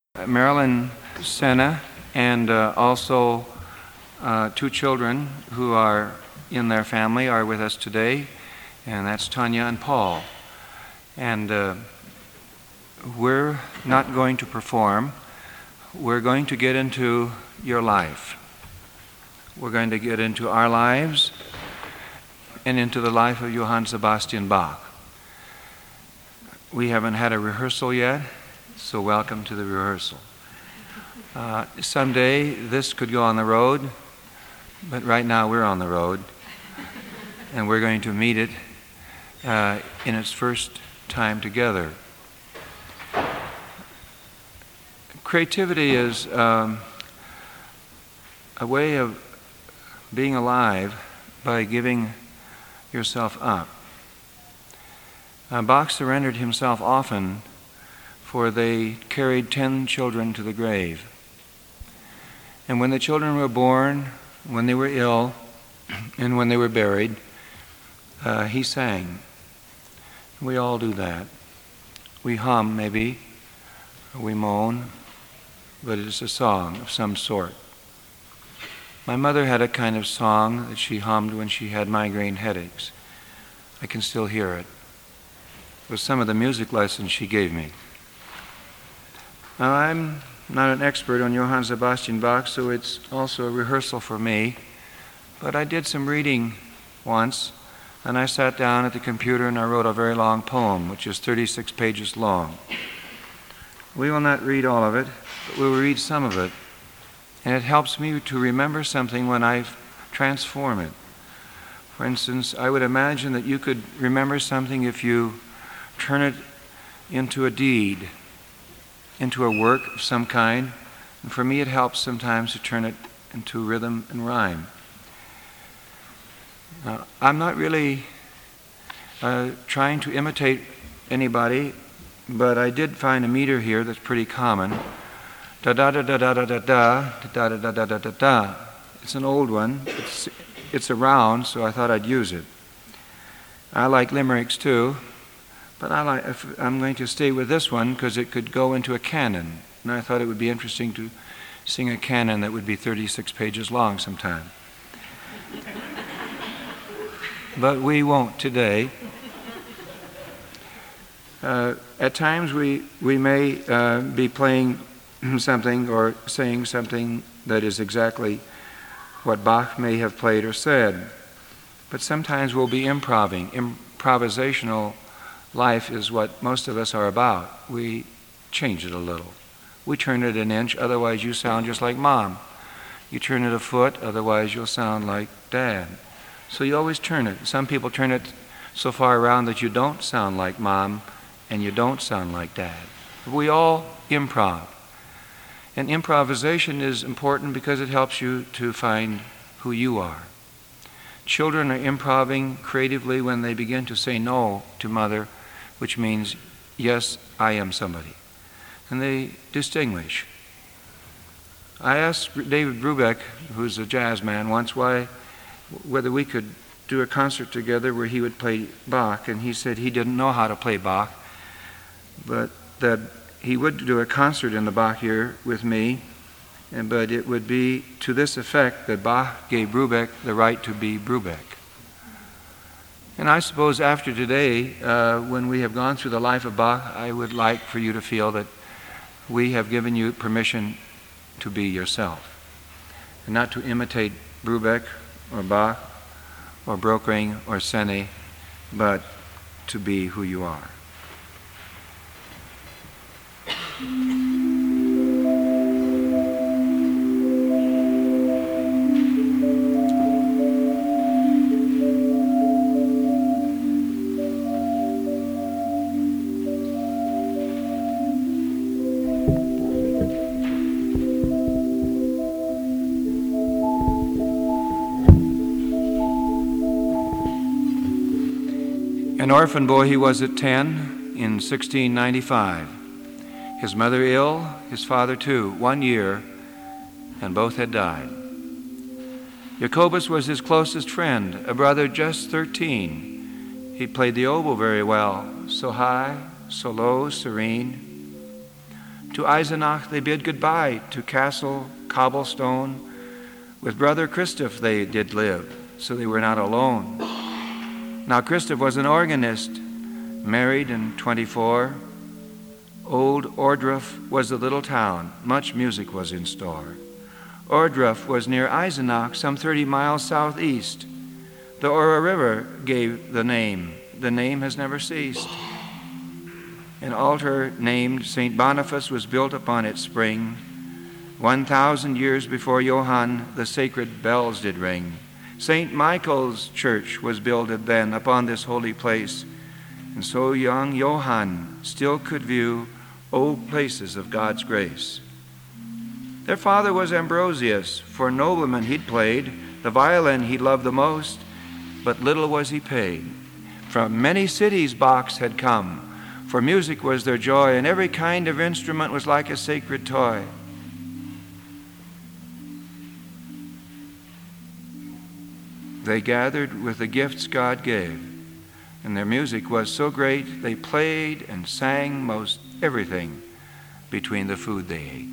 Marilyn Senna, and also two children who are in their family are with us today, and that's Tanya and Paul. And we're not going to perform. We're going to get into your life. We're going to get into our lives and into the life of Johann Sebastian Bach. We haven't had a rehearsal yet, so welcome to the rehearsal. Someday this could go on the road, but right now we're on the road, and we're going to meet it in its first time together. Creativity is a way of being alive by giving yourself up. Bach surrendered himself often, for they carried 10 children to the grave. And when the children were born, when they were ill, and when they were buried, he sang. We all do that. We hum, maybe, or we moan, but it's a song of some sort. My mother had a kind of song that she hummed when she had migraine headaches. I can still hear it. It was some of the music lessons she gave me. Now, I'm not an expert on Johann Sebastian Bach, so it's also a rehearsal for me. But I did some reading once, and I sat down at the computer and I wrote a very long poem, which is 36 pages long. We will not read all of it, but we will read some of it. And it helps me to remember something when I transform it. For instance, I would imagine that you could remember something if you turn it into a deed, into a work of some kind. And for me, it helps sometimes to turn it into rhythm and rhyme. I'm not really trying to imitate anybody, but I did find a meter here that's pretty common. Da da da da da da da da da da da da da da da. It's an old one. It's around, so I thought I'd use it. I like limericks too, but I'm going to stay with this one because it could go into a canon, and I thought it would be interesting to sing a canon that would be 36 pages long sometime. But we won't today. At times we may be playing something or saying something that is exactly what Bach may have played or said. But sometimes we'll be improvising. Improvisational life is what most of us are about. We change it a little. We turn it an inch, otherwise you sound just like Mom. You turn it a foot, otherwise you'll sound like Dad. So you always turn it. Some people turn it so far around that you don't sound like Mom and you don't sound like Dad. We all improv. And improvisation is important because it helps you to find who you are. Children are improving creatively when they begin to say no to mother, which means, yes, I am somebody. And they distinguish. I asked David Brubeck, who's a jazz man, once whether we could do a concert together where he would play Bach, and he said he didn't know how to play Bach, but that he would do a concert in the Bach year with me, but it would be to this effect that Bach gave Brubeck the right to be Brubeck. And I suppose after today, when we have gone through the life of Bach, I would like for you to feel that we have given you permission to be yourself, and not to imitate Brubeck or Bach or Brokering or Sene, but to be who you are. An orphan boy he was at 10 in 1695. His mother ill, his father too, 1 year, and both had died. Jacobus was his closest friend, a brother just 13. He played the oboe very well, so high, so low, serene. To Eisenach they bid goodbye, to Castle Cobblestone. With brother Christoph they did live, so they were not alone. Now Christoph was an organist, married and 24. Old Ohrdruf was the little town. Much music was in store. Ohrdruf was near Eisenach, some 30 miles southeast. The Ora River gave the name. The name has never ceased. An altar named St. Boniface was built upon its spring. 1,000 years before Johann, the sacred bells did ring. St. Michael's church was builded then upon this holy place. And so young Johann still could view old places of God's grace. Their father was Ambrosius. For nobleman he'd played, the violin he loved the most, but little was he paid. From many cities Bachs had come, for music was their joy, and every kind of instrument was like a sacred toy. They gathered with the gifts God gave, and their music was so great they played and sang most everything between the food they ate.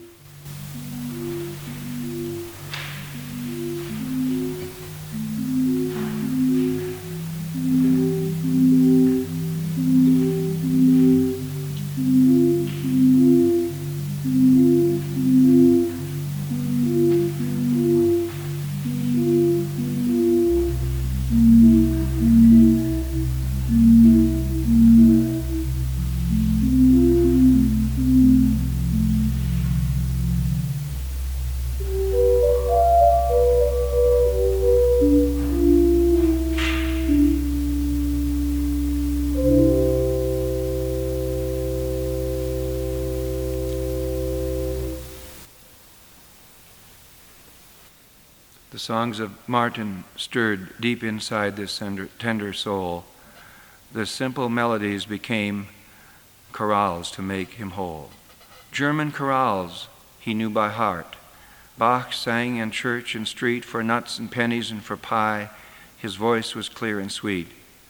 The songs of Martin stirred deep inside this tender soul. The simple melodies became chorales to make him whole. German chorales he knew by heart. Bach sang in church and street for nuts and pennies and for pie. His voice was clear and sweet.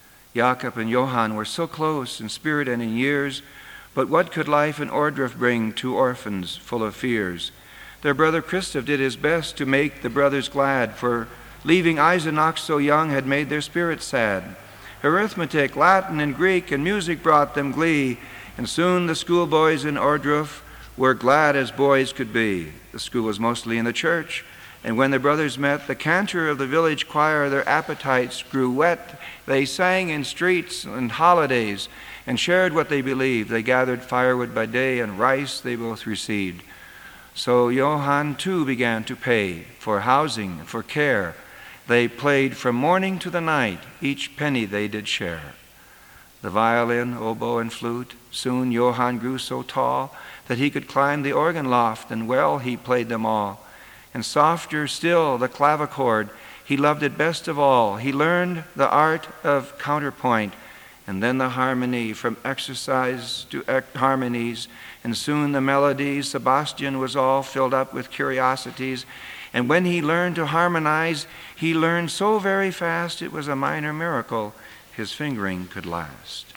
Jakob and Johann were so close in spirit and in years, but what could life in Ohrdruf bring, two orphans full of fears? Their brother Christoph did his best to make the brothers glad, for leaving Eisenach so young had made their spirits sad. Arithmetic, Latin, and Greek, and music brought them glee, and soon the schoolboys in Ohrdruf were glad as boys could be. The school was mostly in the church, and when the brothers met the cantor of the village choir, their appetites grew wet. They sang in streets and holidays and shared what they believed. They gathered firewood by day, and rice they both received. So Johann too began to pay for housing, for care. They played from morning to the night, each penny they did share. The violin, oboe, and flute, soon Johann grew so tall that he could climb the organ loft, and well he played them all. And softer still the clavichord, he loved it best of all. He learned the art of counterpoint, and then the harmony, from exercise to harmonies, and soon the melodies. Sebastian was all filled up with curiosities, and when he learned to harmonize, he learned so very fast it was a minor miracle his fingering could last.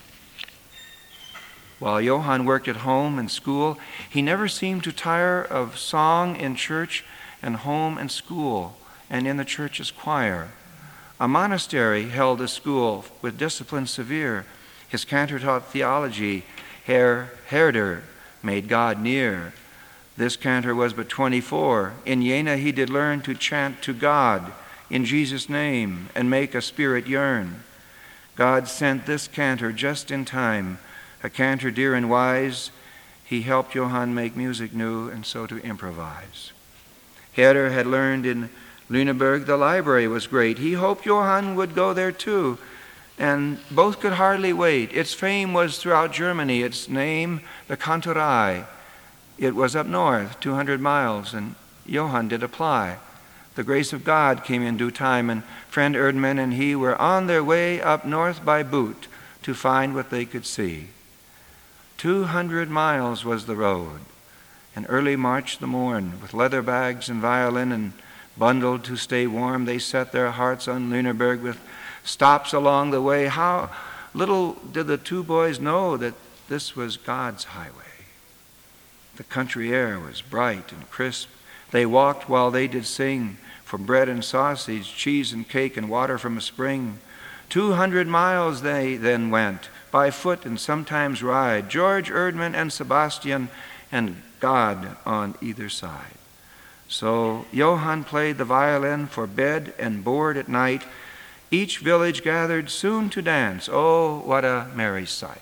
While Johann worked at home and school, he never seemed to tire of song in church and home and school and in the church's choir. A monastery held a school with discipline severe. His cantor taught theology. Herr Herder made God near. This cantor was but 24. In Jena he did learn to chant to God in Jesus' name and make a spirit yearn. God sent this cantor just in time, a cantor dear and wise. He helped Johann make music new and so to improvise. Herder had learned in Lüneburg the library was great. He hoped Johann would go there too, and both could hardly wait. Its fame was throughout Germany, its name the Kantorei. It was up north, 200 miles, and Johann did apply. The grace of God came in due time, and friend Erdmann and he were on their way up north by boot to find what they could see. 200 miles was the road, and early March the morn, with leather bags and violin and bundled to stay warm, they set their hearts on Lüneburg with stops along the way. How little did the two boys know that this was God's highway. The country air was bright and crisp. They walked while they did sing, for bread and sausage, cheese and cake, and water from a spring. 200 miles they then went, by foot and sometimes ride, George Erdman and Sebastian, and God on either side. So Johann played the violin for bed and board at night. Each village gathered soon to dance. Oh, what a merry sight.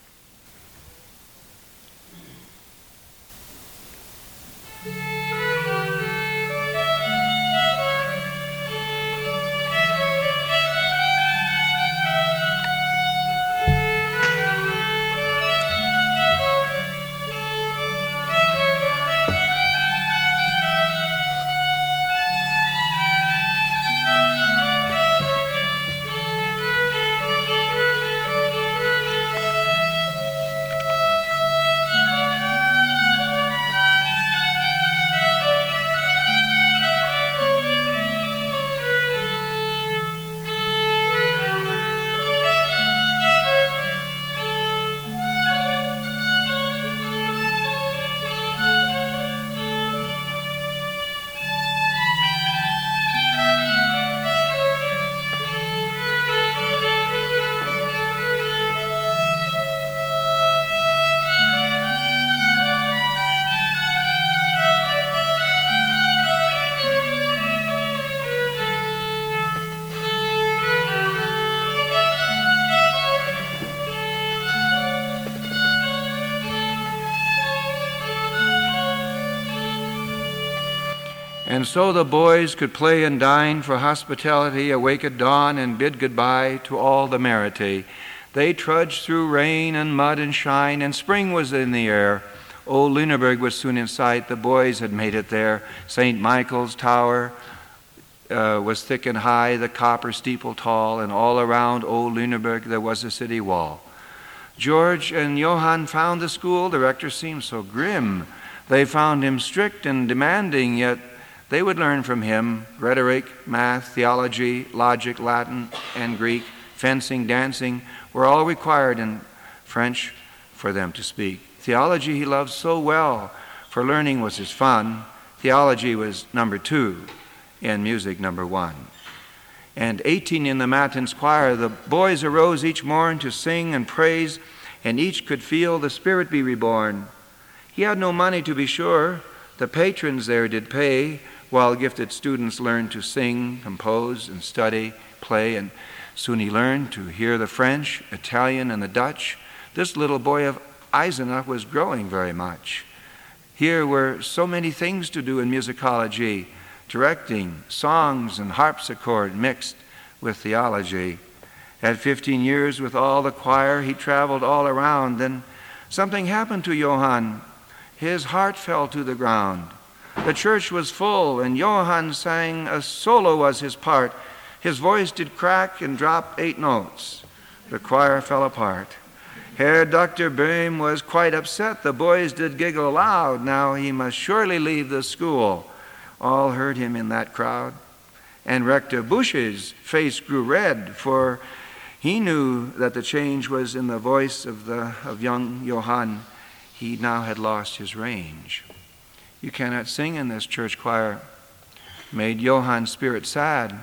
And so the boys could play and dine for hospitality, awake at dawn and bid goodbye to all the merity. They trudged through rain and mud and shine, and spring was in the air. Old Lüneburg was soon in sight. The boys had made it there. St. Michael's Tower was thick and high, the copper steeple tall, and all around old Lüneburg there was a city wall. George and Johann found the school. The rector seemed so grim. They found him strict and demanding, yet they would learn from him rhetoric, math, theology, logic, Latin, and Greek, fencing, dancing, were all required in French for them to speak. Theology he loved so well, for learning was his fun. Theology was number 2, and music number 1. And 18 in the Matins choir, the boys arose each morn to sing and praise, and each could feel the Spirit be reborn. He had no money, to be sure. The patrons there did pay, while gifted students learned to sing, compose, and study, play, and soon he learned to hear the French, Italian, and the Dutch. This little boy of Eisenach was growing very much. Here were so many things to do in musicology, directing, songs, and harpsichord mixed with theology. At 15 years with all the choir, he traveled all around. Then something happened to Johann. His heart fell to the ground. The church was full, and Johann sang a solo was his part. His voice did crack and drop 8 notes. The choir fell apart. Herr Dr. Böhm was quite upset. The boys did giggle loud. Now he must surely leave the school. All heard him in that crowd. And Rector Busch's face grew red, for he knew that the change was in the voice of young Johann. He now had lost his range. You cannot sing in this church choir. Made Johann's spirit sad.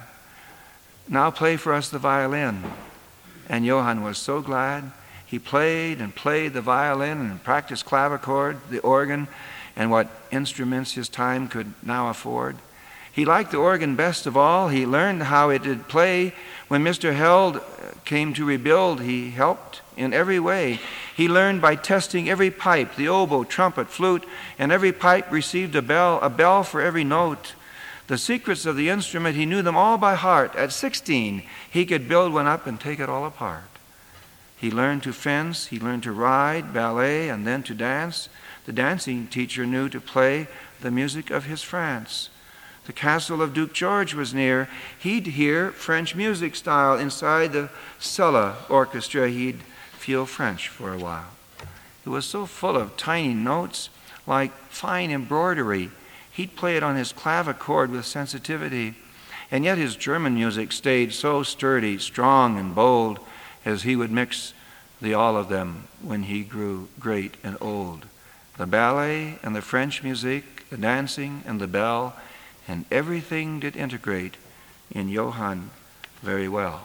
Now play for us the violin. And Johann was so glad. He played and played the violin and practiced clavichord, the organ, and what instruments his time could now afford. He liked the organ best of all. He learned how it did play. When Mr. Held came to rebuild, he helped in every way. He learned by testing every pipe, the oboe, trumpet, flute, and every pipe received a bell for every note. The secrets of the instrument, he knew them all by heart. At 16, he could build one up and take it all apart. He learned to fence, he learned to ride, ballet, and then to dance. The dancing teacher knew to play the music of his France. The castle of Duke George was near. He'd hear French music style inside the Cella orchestra. He'd feel French for a while. It was so full of tiny notes, like fine embroidery. He'd play it on his clavichord with sensitivity. And yet his German music stayed so sturdy, strong, and bold, as he would mix all of them when he grew great and old. The ballet and the French music, the dancing and the bell, and everything did integrate in Johann very well.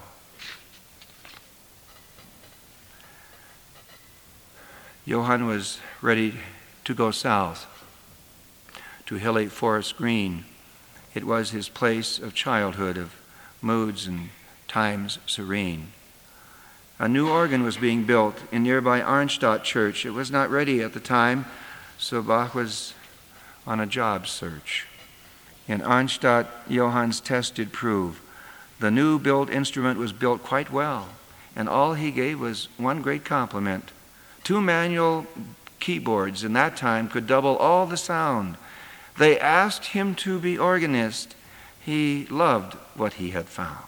Johann was ready to go south to hilly Forest Green. It was his place of childhood, of moods and times serene. A new organ was being built in nearby Arnstadt Church. It was not ready at the time, so Bach was on a job search. In Arnstadt, Johann's test did prove. The new built instrument was built quite well, and all he gave was one great compliment. 2 manual keyboards in that time could double all the sound. They asked him to be organist. He loved what he had found.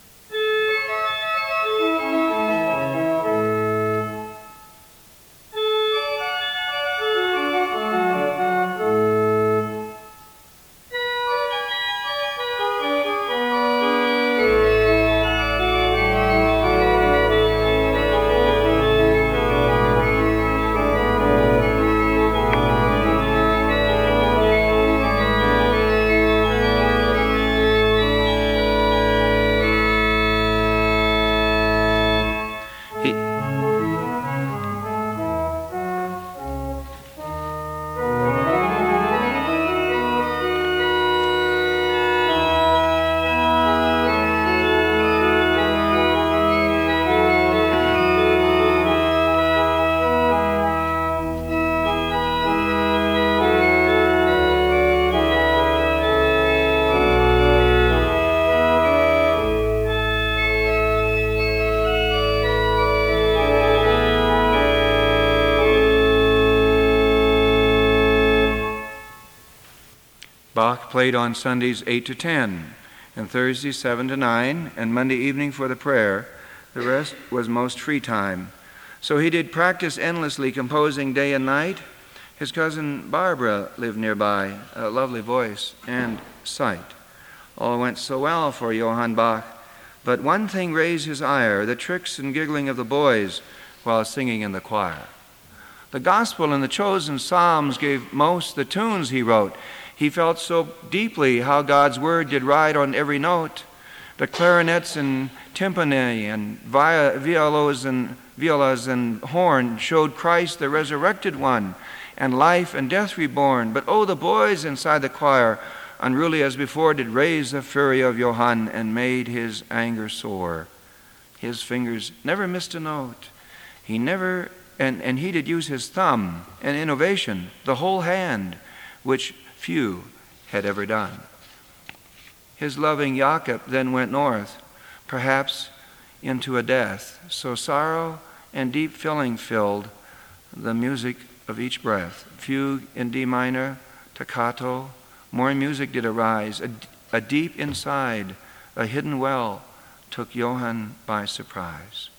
Bach played on Sundays 8 to 10, and Thursdays 7 to 9, and Monday evening for the prayer. The rest was most free time. So he did practice endlessly, composing day and night. His cousin Barbara lived nearby, a lovely voice and sight. All went so well for Johann Bach, but one thing raised his ire, the tricks and giggling of the boys while singing in the choir. The gospel and the chosen psalms gave most the tunes he wrote. He felt so deeply how God's word did ride on every note. The clarinets and timpani and violas and horn showed Christ the resurrected one, and life and death reborn. But oh, the boys inside the choir, unruly as before, did raise the fury of Johann and made his anger sore. His fingers never missed a note. He did use his thumb, an innovation, the whole hand, which few had ever done. His loving Jakob then went north, perhaps into a death. So sorrow and deep feeling filled the music of each breath. Fugue in D minor, staccato, more music did arise. A deep inside, a hidden well took Johann by surprise.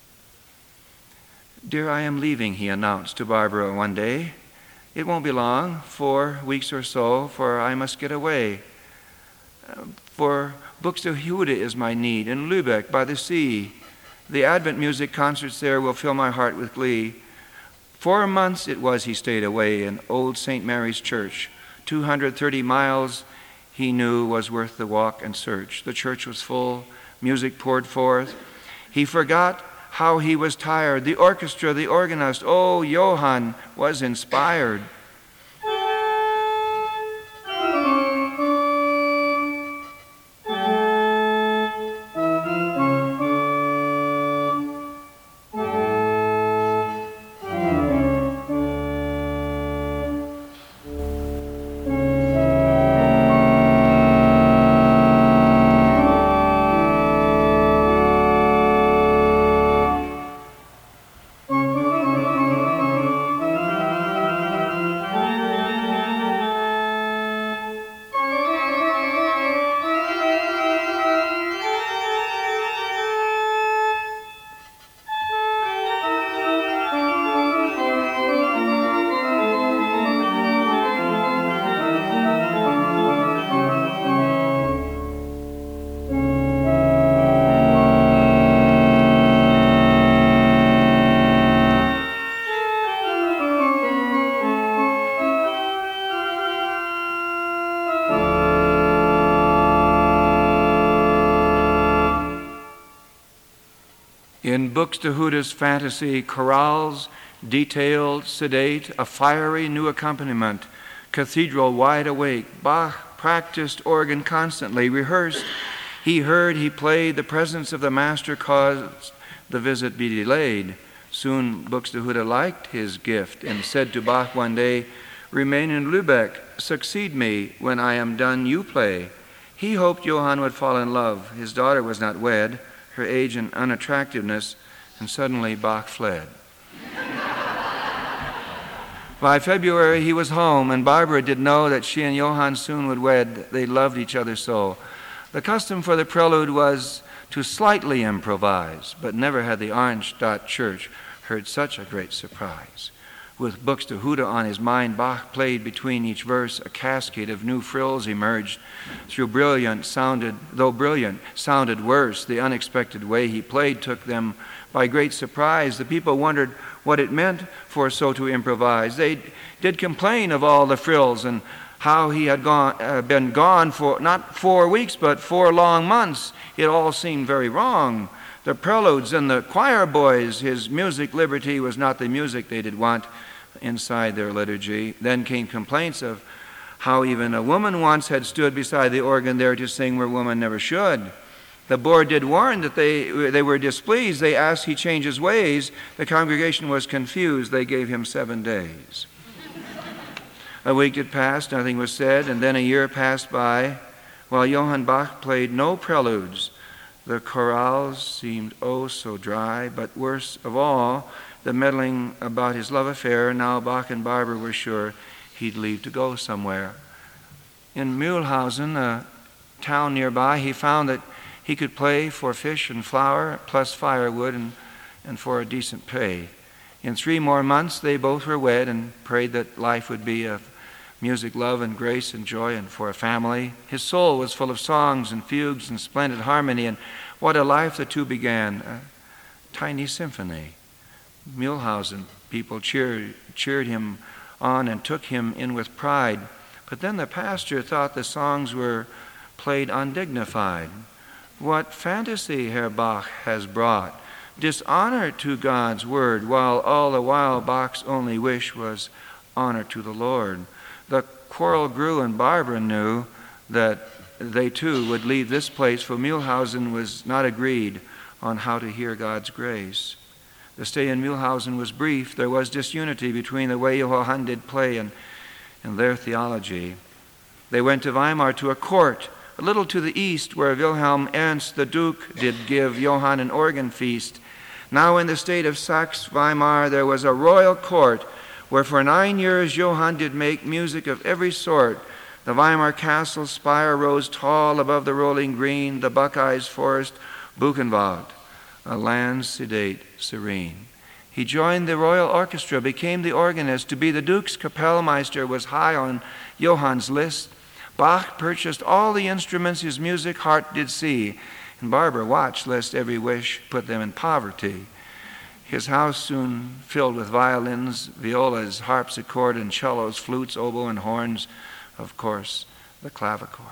"Dear, I am leaving," he announced to Barbara one day. "It won't be long, 4 weeks or so, for I must get away. For Buxtehude is my need, in Lübeck by the sea. The Advent music concerts there will fill my heart with glee." 4 months it was he stayed away in old St. Mary's Church. 230 miles he knew was worth the walk and search. The church was full, music poured forth. He forgot how he was tired. The orchestra, the organist, oh, Johann was inspired. In Buxtehude's fantasy, chorales, detailed, sedate, a fiery new accompaniment, cathedral wide awake. Bach practiced organ constantly, rehearsed. He heard, he played, the presence of the master caused the visit be delayed. Soon Buxtehude liked his gift and said to Bach one day, "Remain in Lübeck, succeed me, when I am done you play." He hoped Johann would fall in love. His daughter was not wed, her age and unattractiveness, and suddenly Bach fled. By February he was home, and Barbara did know that she and Johann soon would wed. They loved each other so. The custom for the prelude was to slightly improvise, but never had the Arnstadt church heard such a great surprise. With Buxtehude on his mind, Bach played between each verse. A cascade of new frills emerged. Though brilliant, sounded worse. The unexpected way he played took them by great surprise. The people wondered what it meant for so to improvise. They did complain of all the frills and how he had been gone for not 4 weeks, but 4 long months. It all seemed very wrong. The preludes and the choir boys, his music liberty was not the music they did want inside their liturgy. Then came complaints of how even a woman once had stood beside the organ there to sing where woman never should. The board did warn that they were displeased. They asked he change his ways. The congregation was confused. They gave him 7 days. A week had passed, nothing was said, and then a year passed by while Johann Bach played no preludes. The chorales seemed oh so dry, but worse of all, the meddling about his love affair. Now Bach and Barbara were sure he'd leave to go somewhere. In Mühlhausen, a town nearby, he found that he could play for fish and flour, plus firewood, and for a decent pay. In 3 more months, they both were wed and prayed that life would be of music, love, and grace and joy, and for a family. His soul was full of songs and fugues and splendid harmony, and what a life the two began, a tiny symphony. Mühlhausen people cheered him on and took him in with pride. But then the pastor thought the songs were played undignified. What fantasy Herr Bach has brought, dishonor to God's word, while all the while Bach's only wish was honor to the Lord. The quarrel grew, and Barbara knew that they too would leave this place, for Mühlhausen was not agreed on how to hear God's grace. The stay in Mühlhausen was brief. There was disunity between the way Johann did play and their theology. They went to Weimar to a court, a little to the east, where Wilhelm Ernst the Duke did give Johann an organ feast. Now in the state of Saxe-Weimar there was a royal court, where for 9 years Johann did make music of every sort. The Weimar castle spire rose tall above the rolling green, the Buckeyes forest, Buchenwald, a land sedate, serene. He joined the royal orchestra, became the organist. To be the Duke's Kapellmeister was high on Johann's list. Bach purchased all the instruments his music heart did see, and Barbara watched lest every wish put them in poverty. His house soon filled with violins, violas, harpsichord, and cellos, flutes, oboe, and horns, of course, the clavichord.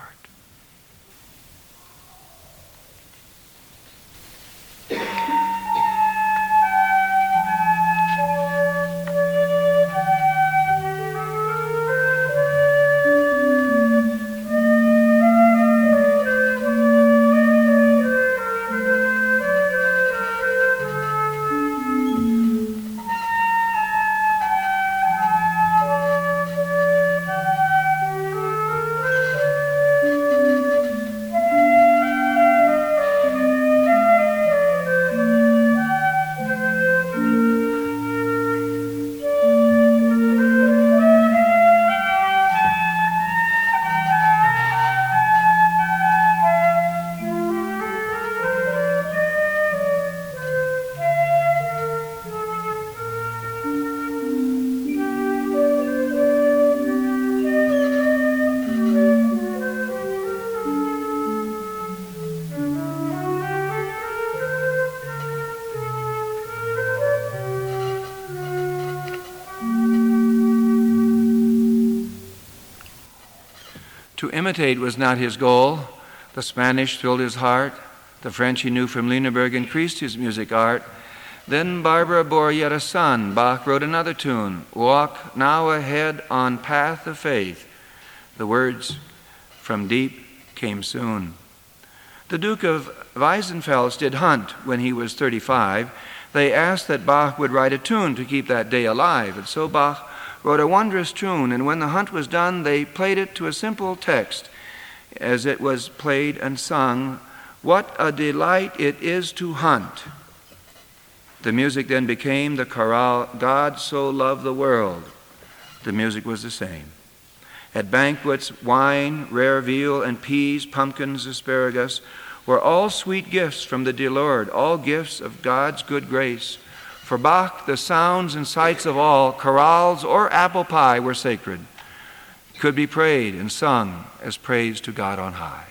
To imitate was not his goal. The Spanish thrilled his heart. The French he knew from Lüneburg increased his music art. Then Barbara bore yet a son. Bach wrote another tune, Walk now ahead on path of faith. The words from deep came soon. The Duke of Weissenfels did hunt when he was 35. They asked that Bach would write a tune to keep that day alive. And so Bach wrote a wondrous tune, and when the hunt was done, they played it to a simple text. As it was played and sung, what a delight it is to hunt. The music then became the chorale, God so loved the world. The music was the same. At banquets, wine, rare veal, and peas, pumpkins, asparagus were all sweet gifts from the dear Lord, all gifts of God's good grace. For Bach, the sounds and sights of all, chorales or apple pie were sacred, could be prayed and sung as praise to God on high.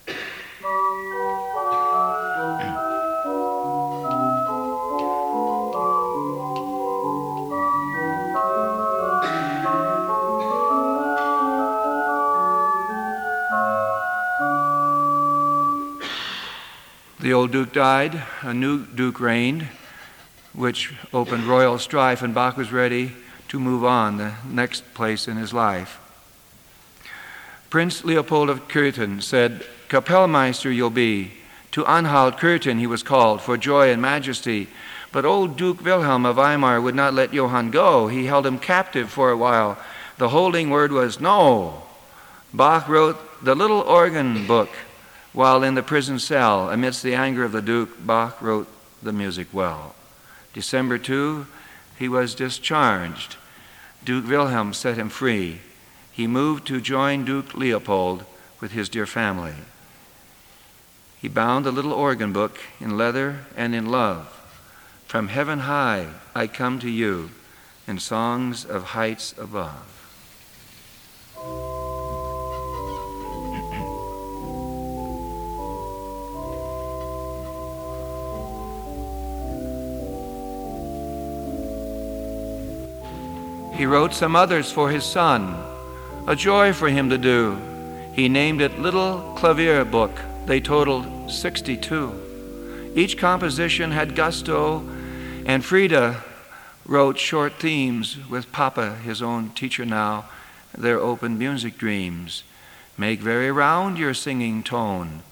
The old Duke died, a new Duke reigned, which opened royal strife, and Bach was ready to move on, the next place in his life. Prince Leopold of Cöthen said, Kapellmeister you'll be. To Anhalt Cöthen he was called for joy and majesty. But old Duke Wilhelm of Weimar would not let Johann go. He held him captive for a while. The holding word was no. Bach wrote the little organ book. While in the prison cell, amidst the anger of the Duke, Bach wrote the music well. December 2, he was discharged. Duke Wilhelm set him free. He moved to join Duke Leopold with his dear family. He bound the little organ book in leather and in love. From heaven high I come to you in songs of heights above. He wrote some others for his son, a joy for him to do. He named it Little Clavier Book. They totaled 62. Each composition had gusto, and Frida wrote short themes with Papa, his own teacher now, their open music dreams. Make very round your singing tone.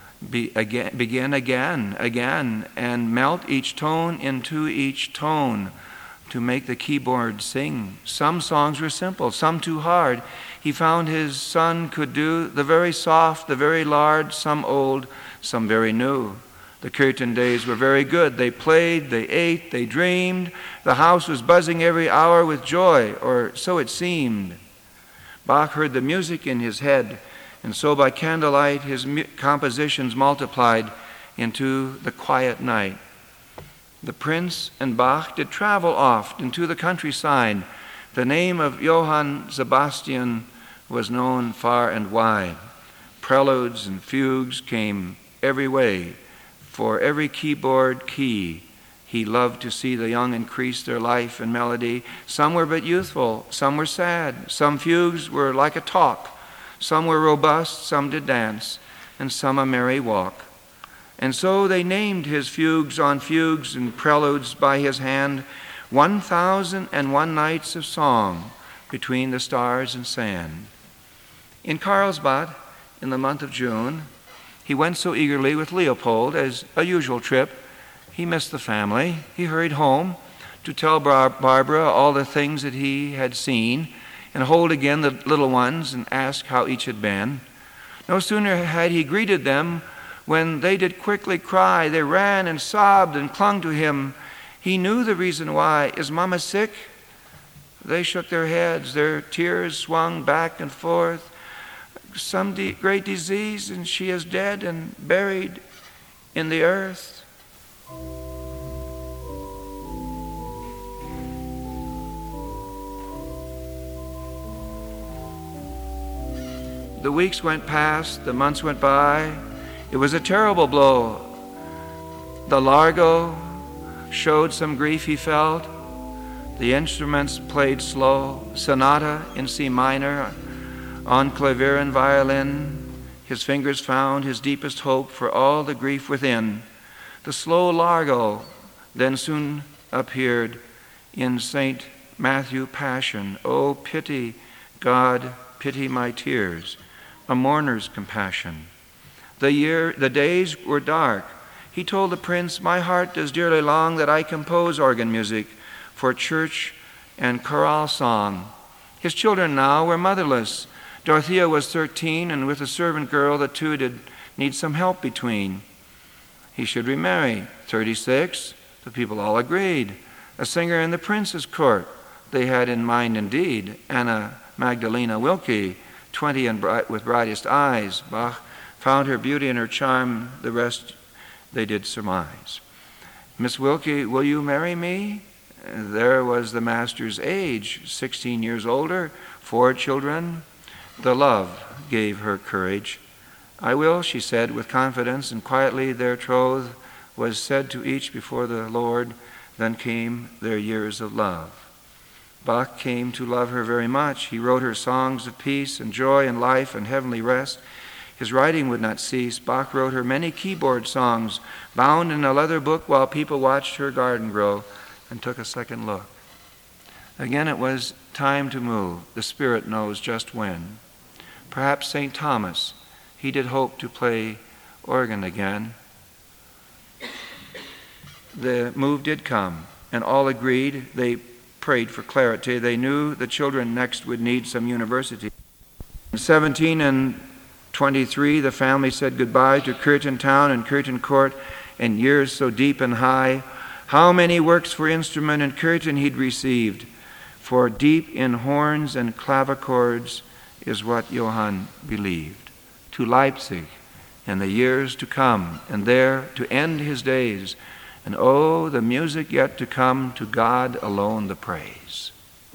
Begin again, and melt each tone into each tone, to make the keyboard sing. Some songs were simple, some too hard. He found his son could do the very soft, the very large, some old, some very new. The Cöthen days were very good. They played, they ate, they dreamed. The house was buzzing every hour with joy, or so it seemed. Bach heard the music in his head, and so by candlelight his compositions multiplied into the quiet night. The prince and Bach did travel oft into the countryside. The name of Johann Sebastian was known far and wide. Preludes and fugues came every way. For every keyboard key, he loved to see the young increase their life and melody. Some were but youthful, some were sad. Some fugues were like a talk. Some were robust, some did dance, and some a merry walk. And so they named his fugues on fugues and preludes by his hand, 1,001 nights of song between the stars and sand. In Karlsbad, in the month of June, he went so eagerly with Leopold as a usual trip. He missed the family. He hurried home to tell Barbara all the things that he had seen and hold again the little ones and ask how each had been. No sooner had he greeted them when they did quickly cry. They ran and sobbed and clung to him. He knew the reason why. Is Mama sick? They shook their heads. Their tears swung back and forth. Some great disease, and she is dead and buried in the earth. The weeks went past, the months went by. It was a terrible blow. The largo showed some grief he felt. The instruments played slow, sonata in C minor, on clavier and violin. His fingers found his deepest hope for all the grief within. The slow largo then soon appeared in St. Matthew Passion. Oh, pity, God, pity my tears, a mourner's compassion. The days were dark. He told the prince, my heart does dearly long that I compose organ music for church and chorale song. His children now were motherless. Dorothea was 13, and with a servant girl, the two did need some help between. He should remarry. 36, the people all agreed. A singer in the prince's court they had in mind indeed. Anna Magdalena Wilkie, 20 and with brightest eyes. Bach found her beauty and her charm, the rest they did surmise. Miss Wilkie, will you marry me? There was the master's age, 16 years older, 4 children. The love gave her courage. I will, she said with confidence, and quietly their troth was said to each before the Lord. Then came their years of love. Bach came to love her very much. He wrote her songs of peace and joy and life and heavenly rest. His writing would not cease. Bach wrote her many keyboard songs, bound in a leather book while people watched her garden grow and took a second look. Again it was time to move. The Spirit knows just when. Perhaps St. Thomas, he did hope to play organ again. The move did come, and all agreed. They prayed for clarity. They knew the children next would need some university. In 17 and 23, the family said goodbye to Curtin Town and Curtin Court and years so deep and high. How many works for instrument in Curtin he'd received, for deep in horns and clavichords is what Johann believed. To Leipzig in the years to come, and there to end his days. And oh, the music yet to come, to God alone the praise.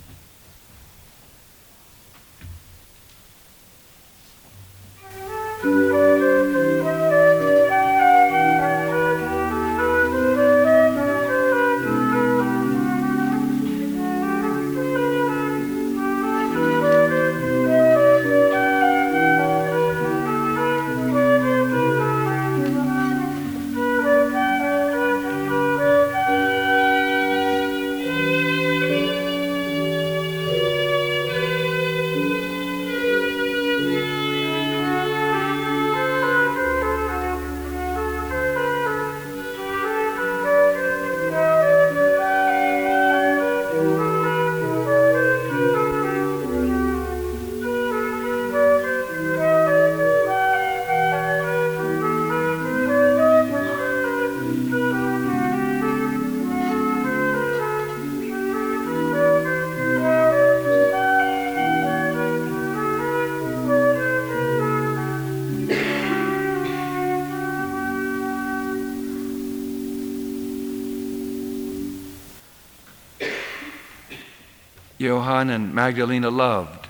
Johann and Magdalena loved.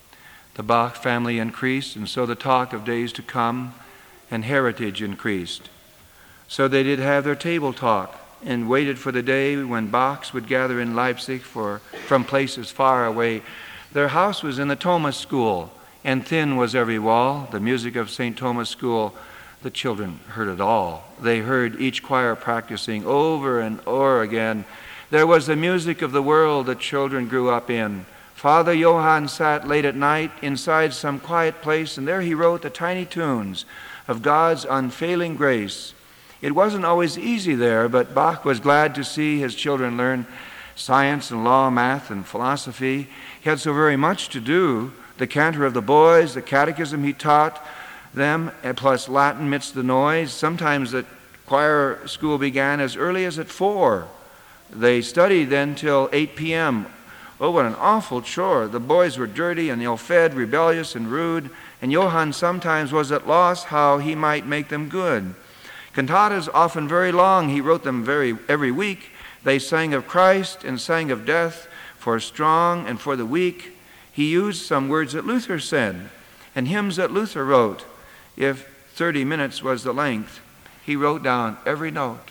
The Bach family increased, and so the talk of days to come and heritage increased. So they did have their table talk and waited for the day when Bachs would gather in Leipzig from places far away. Their house was in the Thomas School, and thin was every wall. The music of St. Thomas School, the children heard it all. They heard each choir practicing over and over again. There was the music of the world the children grew up in. Father Johann sat late at night inside some quiet place, and there he wrote the tiny tunes of God's unfailing grace. It wasn't always easy there, but Bach was glad to see his children learn science and law, math and philosophy. He had so very much to do. The cantor of the boys, the catechism he taught them, and plus Latin midst the noise. Sometimes the choir school began as early as at 4. They studied then till 8 p.m. Oh, what an awful chore. The boys were dirty and ill-fed, rebellious and rude, and Johann sometimes was at loss how he might make them good. Cantatas often very long, he wrote them every week. They sang of Christ and sang of death for strong and for the weak. He used some words that Luther said, and hymns that Luther wrote. If 30 minutes was the length, he wrote down every note.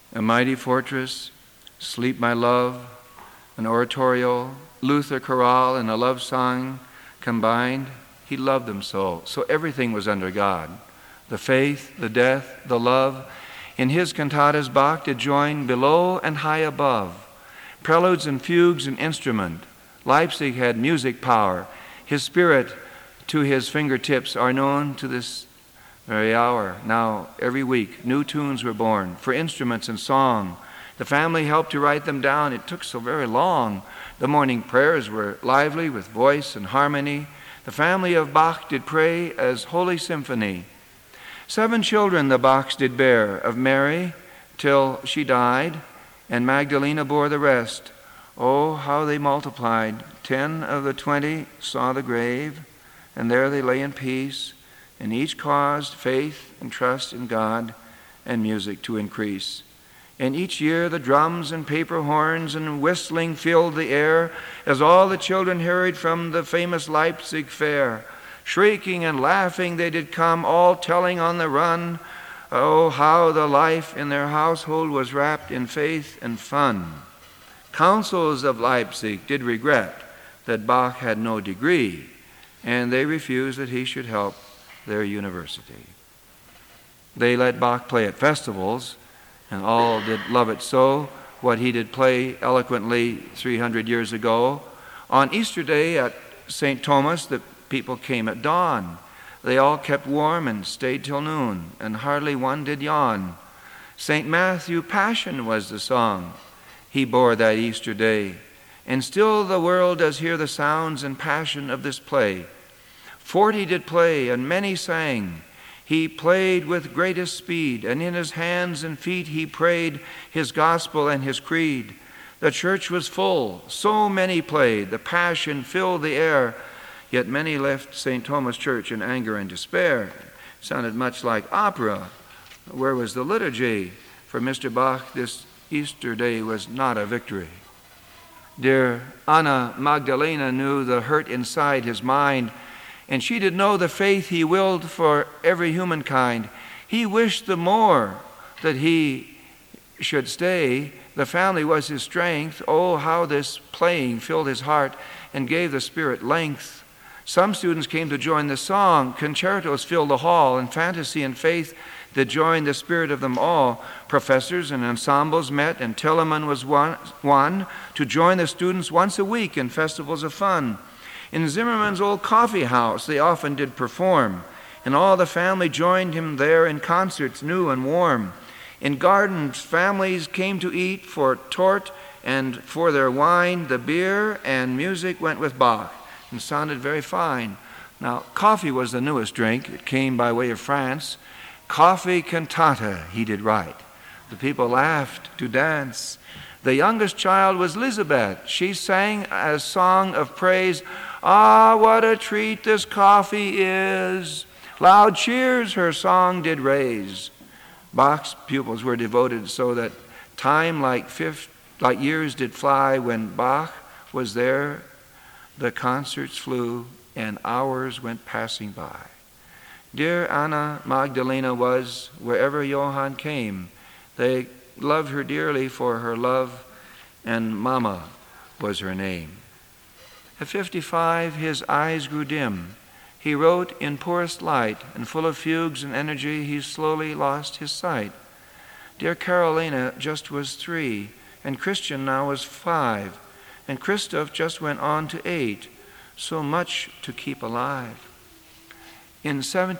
A Mighty Fortress, Sleep My Love, an oratorio, Luther chorale, and a love song combined. He loved them so. So everything was under God. The faith, the death, the love. In his cantatas, Bach did join below and high above. Preludes and fugues and instrument. Leipzig had music power. His spirit to his fingertips are known to this very hour. Now, every week, new tunes were born for instruments and song. The family helped to write them down. It took so very long. The morning prayers were lively with voice and harmony. The family of Bach did pray as holy symphony. 7 children the Bachs did bear, of Mary till she died, and Magdalena bore the rest. Oh, how they multiplied. 10 of the 20 saw the grave, and there they lay in peace, and each caused faith and trust in God and music to increase. And each year the drums and paper horns and whistling filled the air, as all the children hurried from the famous Leipzig fair. Shrieking and laughing they did come, all telling on the run, oh, how the life in their household was wrapped in faith and fun. Councils of Leipzig did regret that Bach had no degree, and they refused that he should help their university. They let Bach play at festivals, and all did love it so, what he did play eloquently 300 years ago. On Easter Day at St. Thomas, the people came at dawn. They all kept warm and stayed till noon, and hardly one did yawn. St. Matthew Passion was the song he bore that Easter day, and still the world does hear the sounds and passion of this play. 40 did play, and many sang. He played with greatest speed, and in his hands and feet he prayed his gospel and his creed. The church was full, so many played, the passion filled the air, yet many left St. Thomas Church in anger and despair. It sounded much like opera. Where was the liturgy? For Mr. Bach, this Easter day was not a victory. Dear Anna Magdalena knew the hurt inside his mind, and she did know the faith he willed for every humankind. He wished the more that he should stay. The family was his strength. Oh, how this playing filled his heart and gave the spirit length. Some students came to join the song. Concertos filled the hall, and fantasy and faith that joined the spirit of them all. Professors and ensembles met, and Telemann was one to join the students once a week in festivals of fun. In Zimmermann's old coffee house they often did perform, and all the family joined him there in concerts new and warm. In gardens families came to eat for torte, and for their wine the beer and music went with Bach and sounded very fine. Now, coffee was the newest drink. It came by way of France. Coffee cantata he did write. The people laughed to dance. The youngest child was Elizabeth. She sang a song of praise. Ah, what a treat this coffee is. Loud cheers her song did raise. Bach's pupils were devoted so that time like years did fly. When Bach was there, the concerts flew and hours went passing by. Dear Anna Magdalena was wherever Johann came. They loved her dearly for her love, and Mama was her name. At 55, his eyes grew dim. He wrote in poorest light, and full of fugues and energy, he slowly lost his sight. Dear Carolina just was 3, and Christian now was 5, and Christoph just went on to 8. So much to keep alive. In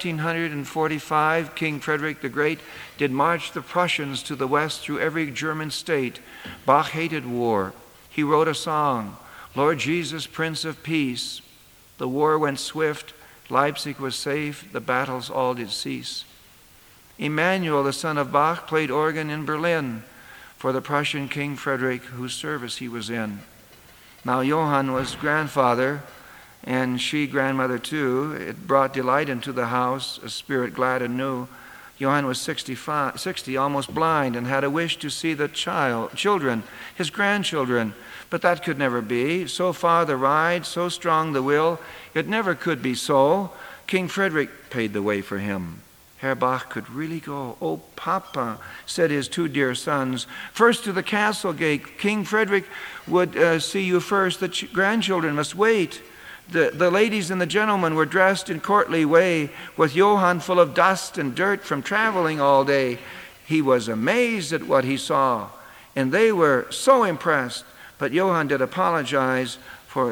1745, King Frederick the Great did march the Prussians to the west through every German state. Bach hated war. He wrote a song, Lord Jesus, Prince of Peace. The war went swift, Leipzig was safe, the battles all did cease. Emmanuel, the son of Bach, played organ in Berlin for the Prussian King Frederick, whose service he was in. Now Johann was grandfather, and she grandmother too. It brought delight into the house, a spirit glad and new. Johann was 60, almost blind, and had a wish to see the children, his grandchildren. But that could never be. So far the ride, so strong the will, it never could be so. King Frederick paid the way for him. Herr Bach could really go. "Oh, Papa," said his two dear sons, "first to the castle gate. King Frederick would see you first. The grandchildren must wait." The ladies and the gentlemen were dressed in courtly way, with Johann full of dust and dirt from traveling all day. He was amazed at what he saw, and they were so impressed. But Johann did apologize for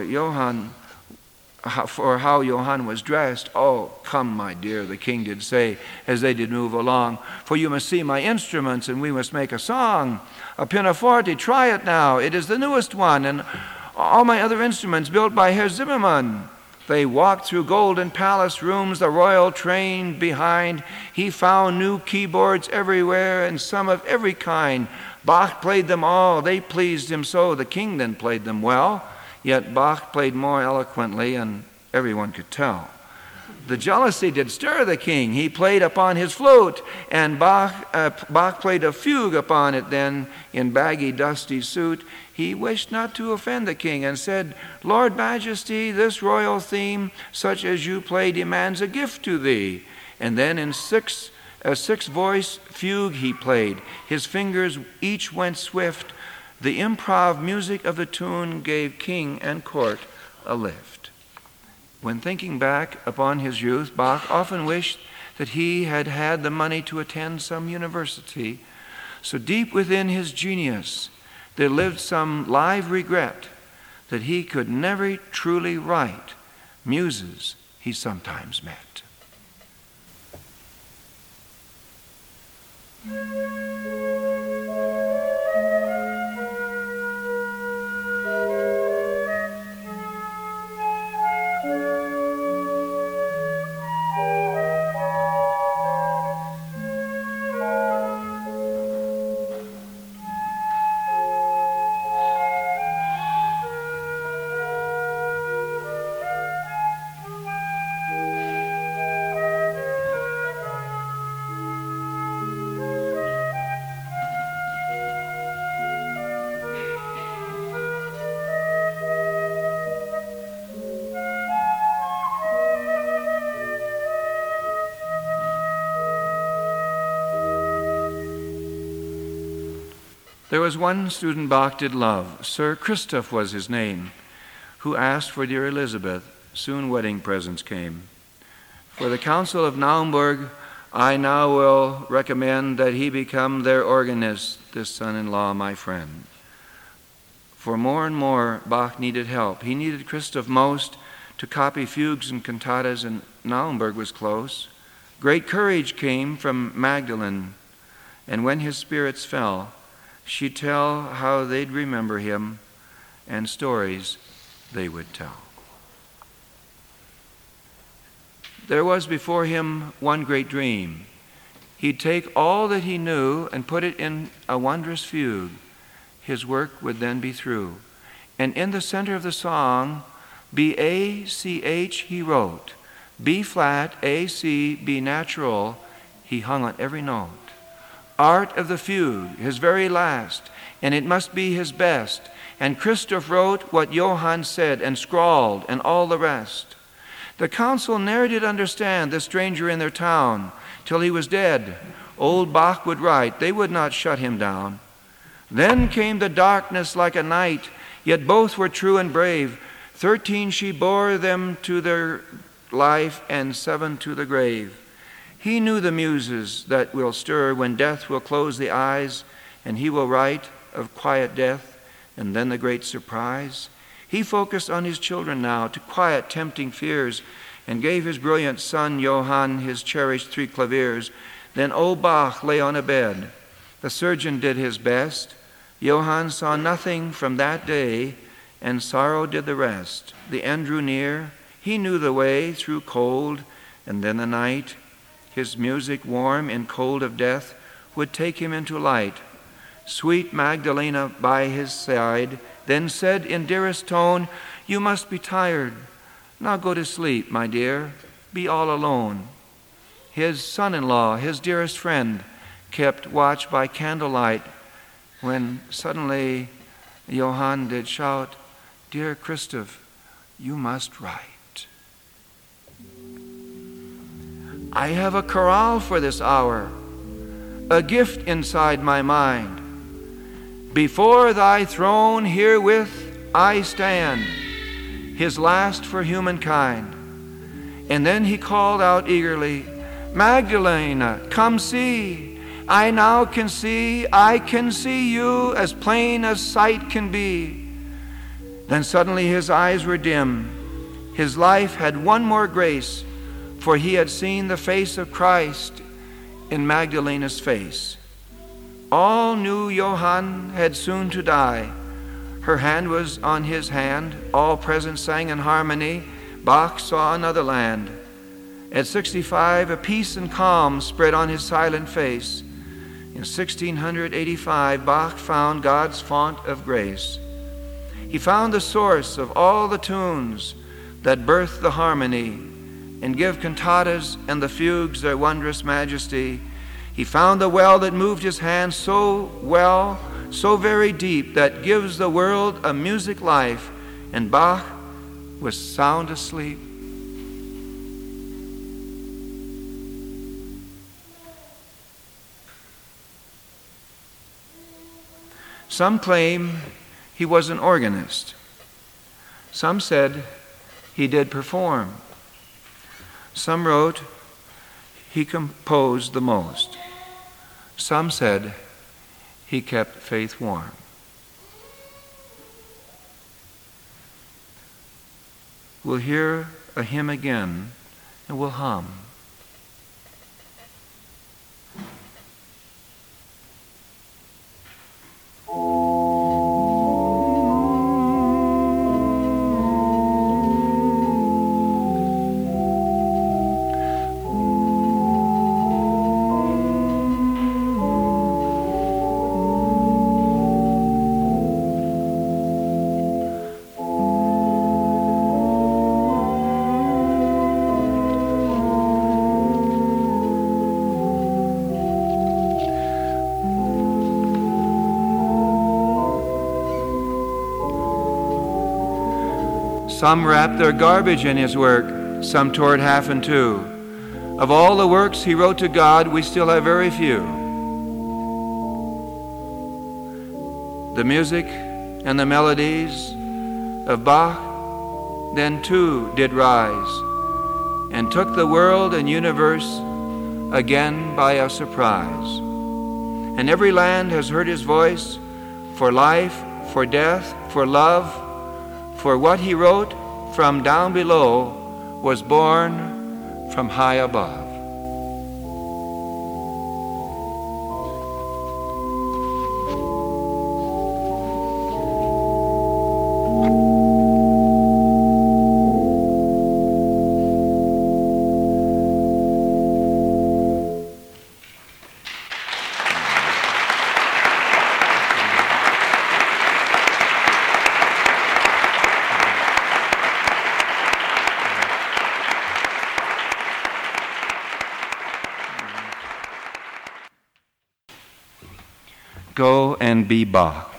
how Johann was dressed. "Oh, come, my dear," the king did say, as they did move along, "for you must see my instruments, and we must make a song. A pianoforte, try it now. It is the newest one, and all my other instruments built by Herr Zimmermann." They walked through golden palace rooms, the royal train behind. He found new keyboards everywhere, and some of every kind. Bach played them all. They pleased him so. The king then played them well. Yet Bach played more eloquently, and everyone could tell. The jealousy did stir the king. He played upon his flute, and Bach played a fugue upon it. Then, in baggy, dusty suit, he wished not to offend the king, and said, "Lord Majesty, this royal theme, such as you play, demands a gift to thee." And then in a six-voice fugue he played. His fingers each went swift. The improv music of the tune gave king and court a lift. When thinking back upon his youth, Bach often wished that he had had the money to attend some university. So deep within his genius, there lived some live regret that he could never truly write muses he sometimes met. There was one student Bach did love. Sir Christoph was his name, who asked for dear Elizabeth. Soon wedding presents came. For the Council of Naumburg, I now will recommend that he become their organist, this son-in-law, my friend. For more and more, Bach needed help. He needed Christoph most to copy fugues and cantatas, and Naumburg was close. Great courage came from Magdalene, and when his spirits fell, she'd tell how they'd remember him and stories they would tell. There was before him one great dream. He'd take all that he knew and put it in a wondrous fugue. His work would then be through. And in the center of the song, B-A-C-H he wrote. B flat, A-C, B natural, he hung on every note. Art of the fugue, his very last, and it must be his best. And Christoph wrote what Johann said and scrawled and all the rest. The council ne'er did understand the stranger in their town. Till he was dead, old Bach would write. They would not shut him down. Then came the darkness like a night, yet both were true and brave. 13 she bore them to their life, and 7 to the grave. He knew the muses that will stir when death will close the eyes, and he will write of quiet death, and then the great surprise. He focused on his children now to quiet tempting fears, and gave his brilliant son Johann his cherished 3 claviers. Then old Bach lay on a bed. The surgeon did his best. Johann saw nothing from that day, and sorrow did the rest. The end drew near. He knew the way through cold, and then the night. His music, warm in cold of death, would take him into light. Sweet Magdalena by his side then said in dearest tone, "You must be tired. Now go to sleep, my dear. Be all alone." His son-in-law, his dearest friend, kept watch by candlelight, when suddenly Johann did shout, "Dear Christoph, you must write." I have a chorale for this hour, a gift inside my mind. Before thy throne herewith I stand, his last for humankind. And then he called out eagerly, Magdalena, come see. I now can see, I can see you as plain as sight can be. Then suddenly his eyes were dim. His life had one more grace, for he had seen the face of Christ in Magdalena's face. All knew Johann had soon to die. Her hand was on his hand. All present sang in harmony. Bach saw another land. At 65, a peace and calm spread on his silent face. In 1685, Bach found God's font of grace. He found the source of all the tunes that birth the harmony and give cantatas and the fugues their wondrous majesty. He found the well that moved his hand so well, so very deep, that gives the world a music life, and Bach was sound asleep. Some claim he was an organist. Some said he did perform. Some wrote he composed the most. Some said he kept faith warm. We'll hear a hymn again and we'll hum. Some wrapped their garbage in his work, some tore it half in two. Of all the works he wrote to God, we still have very few. The music and the melodies of Bach then too did rise and took the world and universe again by a surprise. And every land has heard his voice for life, for death, for love. For what he wrote from down below was born from high above. Go and be Bach.